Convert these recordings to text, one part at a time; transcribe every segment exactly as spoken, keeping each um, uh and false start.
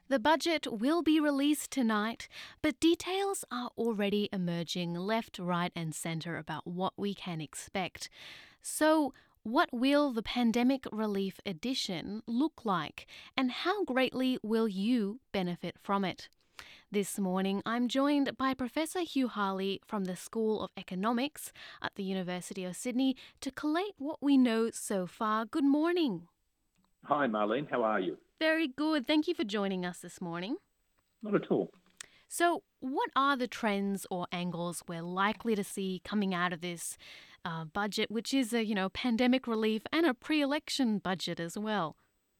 The budget will be released tonight, but details are already emerging left, right, and centre about what we can expect. So, what will the Pandemic Relief Edition look like, and how greatly will you benefit from it? This morning, I'm joined by Professor Hugh Harley from the School of Economics at the University of Sydney to collate what we know so far. Good morning. Hi, Marlene. How are you? Very good. Thank you for joining us this morning. Not at all. So, what are the trends or angles we're likely to see coming out of this uh, budget, which is a, you know, pandemic relief and a pre-election budget as well?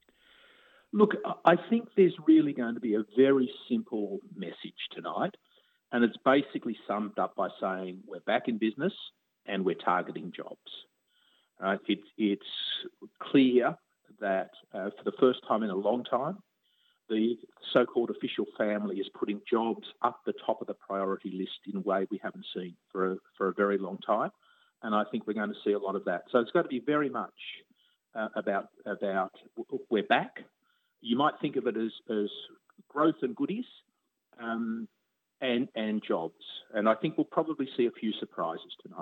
Look, I think there's really going to be a very simple message tonight, and it's basically summed up by saying we're back in business and we're targeting jobs. Uh, it's, it's clear that uh, for the first time in a long time, the so-called official family is putting jobs up the top of the priority list in a way we haven't seen for a, for a very long time, and I think we're going to see a lot of that. So it's going to be very much uh, about about we're back. You might think of it as, as growth and goodies um, and and jobs, and I think we'll probably see a few surprises tonight.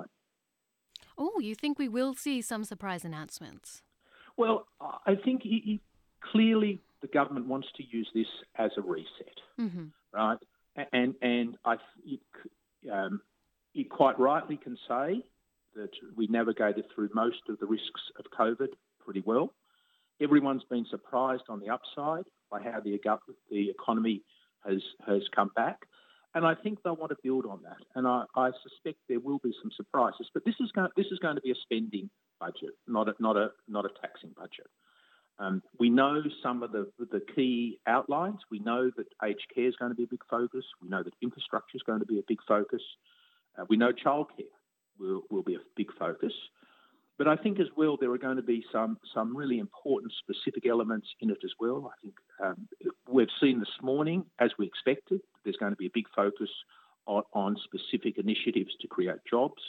Oh, you think we will see some surprise announcements? Well, I think he, he, clearly the government wants to use this as a reset, Mm-hmm. right? And and I it, um, it quite rightly can say that we navigated through most of the risks of COVID pretty well. Everyone's been surprised on the upside by how the the economy has has come back, and I think they'll want to build on that. And I, I suspect there will be some surprises. But this is going this is going to be a spending budget, not a not a not a taxing budget. Um, we know some of the the key outlines. We know that aged care is going to be a big focus. We know that infrastructure is going to be a big focus. Uh, we know childcare will will be a big focus. But I think as well there are going to be some some really important specific elements in it as well. I think um, we've seen this morning, as we expected, there's going to be a big focus on, on specific initiatives to create jobs.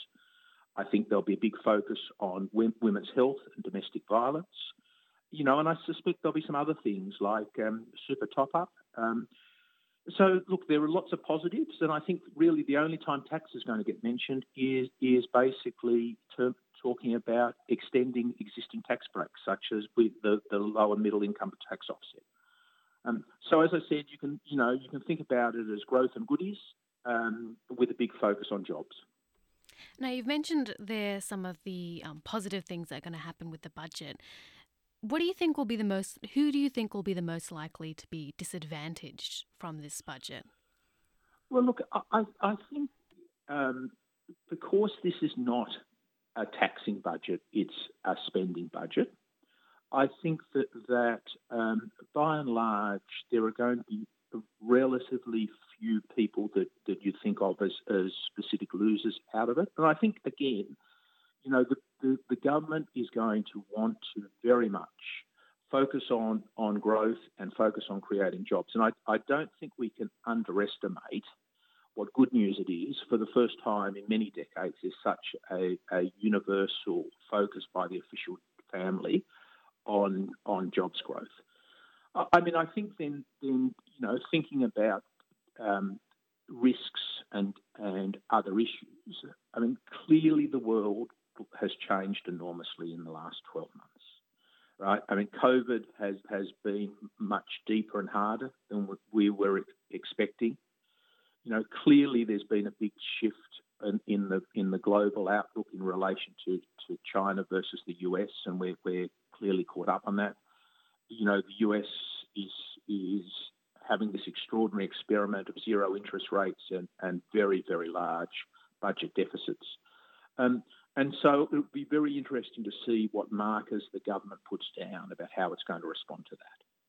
I think there'll be a big focus on women's health and domestic violence. You know, and I suspect there'll be some other things like um, super top-up. Um, so, look, there are lots of positives, and I think really the only time tax is going to get mentioned is is basically to talking about extending existing tax breaks, such as with the, the lower middle income tax offset. Um, so, as I said, you can you know you can think about it as growth and goodies um, with a big focus on jobs. Now, you've mentioned there some of the um, positive things that are going to happen with the budget. What do you think will be the most, who do you think will be the most likely to be disadvantaged from this budget? Well, look, I, I think um, because this is not a taxing budget, it's a spending budget. I think that that um, by and large there are going to be relatively few people that, that you think of as, as specific losers out of it. And I think, again, you know, the, the, the government is going to want to very much focus on, on growth and focus on creating jobs. And I, I don't think we can underestimate what good news it is. For the first time in many decades, there's such a, a universal focus by the official family on on jobs growth. I, I mean, I think then, then you know, thinking about um, risks and and other issues. I mean, clearly the world has changed enormously in the last twelve months, right? I mean, COVID has has been much deeper and harder than we were expecting. You know, clearly there's been a big shift in, in the in the global outlook in relation to, to China versus the U S, and we're, we're clearly caught up on that. You know, the U S is is having this extraordinary experiment of zero interest rates and, and very, very large budget deficits. Um, and so it would be very interesting to see what markers the government puts down about how it's going to respond to that.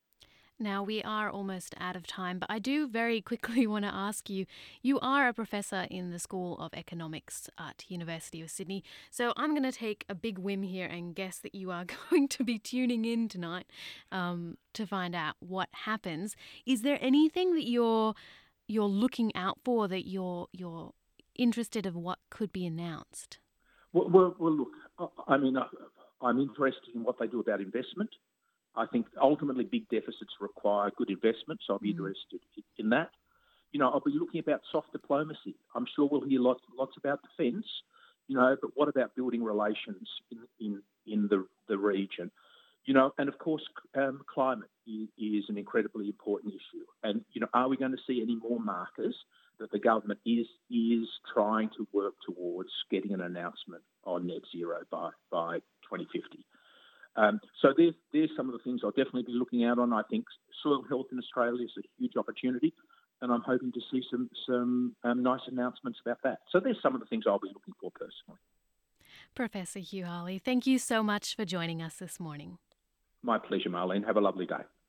Now, we are almost out of time, but I do very quickly want to ask you, you are a professor in the School of Economics at University of Sydney, so I'm going to take a big whim here and guess that you are going to be tuning in tonight um, to find out what happens. Is there anything that you're you're looking out for, that you're you're interested of what could be announced? Well, well, well look, I mean, I'm interested in what they do about investment. I think ultimately big deficits require good investment, so I'll be Mm. interested in that. You know, I'll be looking about soft diplomacy. I'm sure we'll hear lots, lots about defence, you know, but what about building relations in, in, in the, the region? You know, and of course, um, climate is an incredibly important issue. And, you know, are we going to see any more markers that the government is is trying to work towards getting an announcement on net zero by, by twenty fifty? Um, so there's, there's some of the things I'll definitely be looking out on. I think soil health in Australia is a huge opportunity, and I'm hoping to see some, some um, nice announcements about that. So there's some of the things I'll be looking for personally. Professor Hugh Hawley, thank you so much for joining us this morning. My pleasure, Marlene. Have a lovely day.